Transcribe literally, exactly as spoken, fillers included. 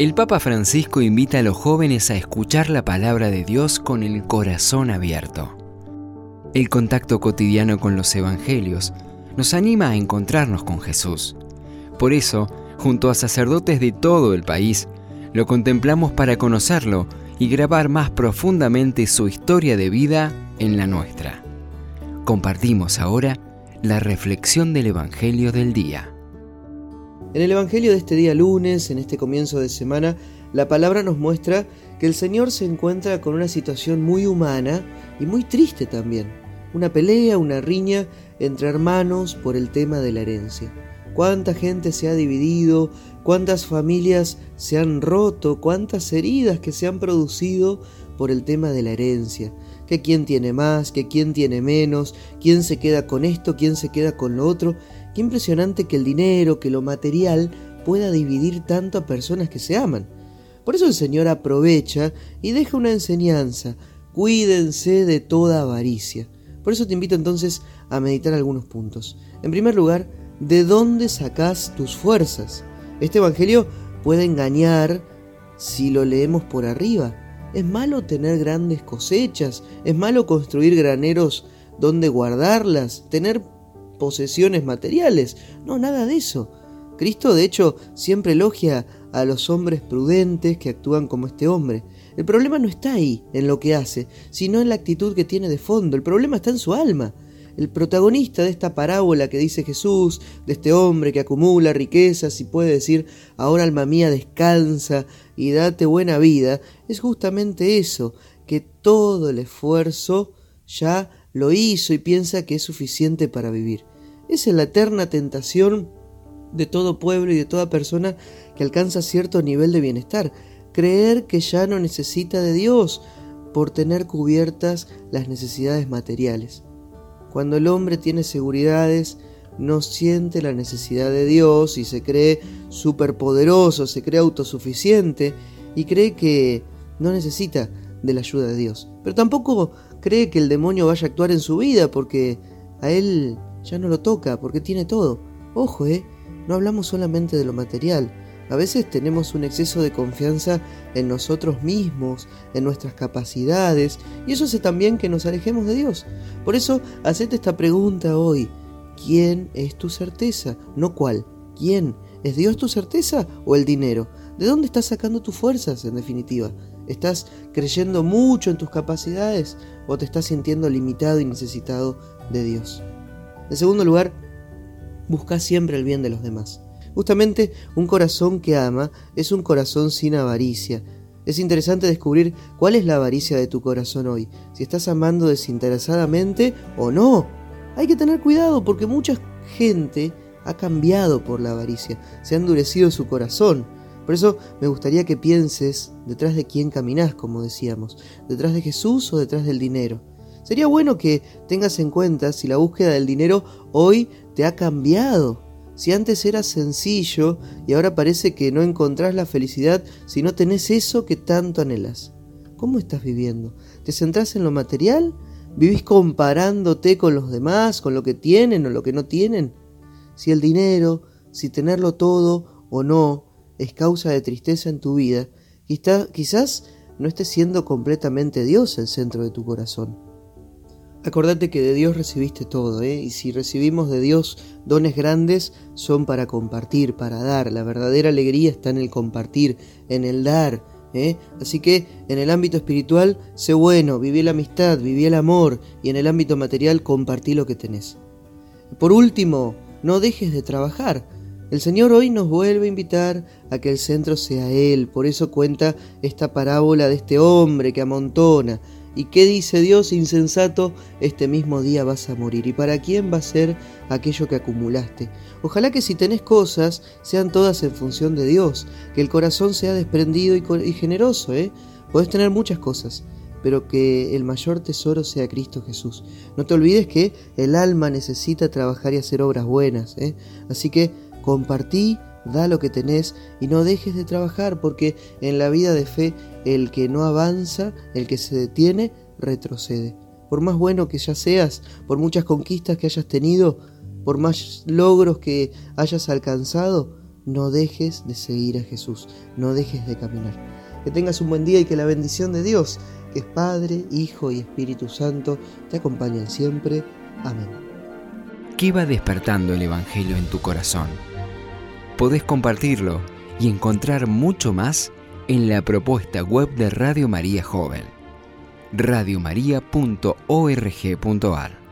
El Papa Francisco invita a los jóvenes a escuchar la palabra de Dios con el corazón abierto. El contacto cotidiano con los evangelios nos anima a encontrarnos con Jesús. Por eso, junto a sacerdotes de todo el país, lo contemplamos para conocerlo y grabar más profundamente su historia de vida en la nuestra. Compartimos ahora la reflexión del Evangelio del día. En el Evangelio de este día lunes, en este comienzo de semana, la palabra nos muestra que el Señor se encuentra con una situación muy humana y muy triste también. Una pelea, una riña entre hermanos por el tema de la herencia. Cuánta gente se ha dividido, cuántas familias se han roto, cuántas heridas que se han producido por el tema de la herencia. Que quién tiene más, que quién tiene menos, quién se queda con esto, quién se queda con lo otro. Qué impresionante que el dinero, que lo material pueda dividir tanto a personas que se aman. Por eso el Señor aprovecha y deja una enseñanza. Cuídense de toda avaricia. Por eso te invito entonces a meditar algunos puntos. En primer lugar, ¿de dónde sacás tus fuerzas? Este evangelio puede engañar si lo leemos por arriba. ¿Es malo tener grandes cosechas? ¿Es malo construir graneros donde guardarlas? ¿Tener posesiones materiales? No, nada de eso. Cristo, de hecho, siempre elogia a los hombres prudentes que actúan como este hombre. El problema no está ahí, en lo que hace, sino en la actitud que tiene de fondo. El problema está en su alma. El protagonista de esta parábola que dice Jesús, de este hombre que acumula riquezas y puede decir, ahora alma mía descansa y date buena vida, es justamente eso, que todo el esfuerzo ya lo hizo y piensa que es suficiente para vivir. Esa es la eterna tentación de todo pueblo y de toda persona que alcanza cierto nivel de bienestar, creer que ya no necesita de Dios por tener cubiertas las necesidades materiales. Cuando el hombre tiene seguridades, no siente la necesidad de Dios y se cree superpoderoso, se cree autosuficiente y cree que no necesita de la ayuda de Dios. Pero tampoco cree que el demonio vaya a actuar en su vida porque a él ya no lo toca, porque tiene todo. Ojo, eh, no hablamos solamente de lo material. A veces tenemos un exceso de confianza en nosotros mismos, en nuestras capacidades, y eso hace también que nos alejemos de Dios. Por eso, hacete esta pregunta hoy. ¿Quién es tu certeza? No cuál. ¿Quién? ¿Es Dios tu certeza o el dinero? ¿De dónde estás sacando tus fuerzas, en definitiva? ¿Estás creyendo mucho en tus capacidades o te estás sintiendo limitado y necesitado de Dios? En segundo lugar, busca siempre el bien de los demás. Justamente un corazón que ama es un corazón sin avaricia. Es interesante descubrir cuál es la avaricia de tu corazón hoy, si estás amando desinteresadamente o no. Hay que tener cuidado porque mucha gente ha cambiado por la avaricia, se ha endurecido su corazón. Por eso me gustaría que pienses detrás de quién caminás, como decíamos, detrás de Jesús o detrás del dinero. Sería bueno que tengas en cuenta si la búsqueda del dinero hoy te ha cambiado. Si antes era sencillo y ahora parece que no encontrás la felicidad si no tenés eso que tanto anhelás. ¿Cómo estás viviendo? ¿Te centrás en lo material? ¿Vivís comparándote con los demás, con lo que tienen o lo que no tienen? Si el dinero, si tenerlo todo o no, es causa de tristeza en tu vida, quizás no estés siendo completamente Dios el centro de tu corazón. Acordate que de Dios recibiste todo, ¿eh? Y si recibimos de Dios dones grandes, son para compartir, para dar. La verdadera alegría está en el compartir, en el dar, ¿eh? Así que en el ámbito espiritual, sé bueno, viví la amistad, viví el amor, y en el ámbito material, compartí lo que tenés. Por último, no dejes de trabajar. El Señor hoy nos vuelve a invitar a que el centro sea Él. Por eso cuenta esta parábola de este hombre que amontona. ¿Y qué dice Dios? Insensato, este mismo día vas a morir. ¿Y para quién va a ser aquello que acumulaste? Ojalá que si tenés cosas, sean todas en función de Dios. Que el corazón sea desprendido y, y generoso, ¿eh? Podés tener muchas cosas, pero que el mayor tesoro sea Cristo Jesús. No te olvides que el alma necesita trabajar y hacer obras buenas, ¿eh? Así que compartí, da lo que tenés y no dejes de trabajar, porque en la vida de fe el que no avanza, el que se detiene, retrocede. Por más bueno que ya seas, por muchas conquistas que hayas tenido, por más logros que hayas alcanzado, no dejes de seguir a Jesús, no dejes de caminar. Que tengas un buen día y que la bendición de Dios, que es Padre, Hijo y Espíritu Santo, te acompañen siempre. Amén. ¿Qué va despertando el Evangelio en tu corazón? Podés compartirlo y encontrar mucho más en la propuesta web de Radio María Joven, radiomaria punto org punto ar.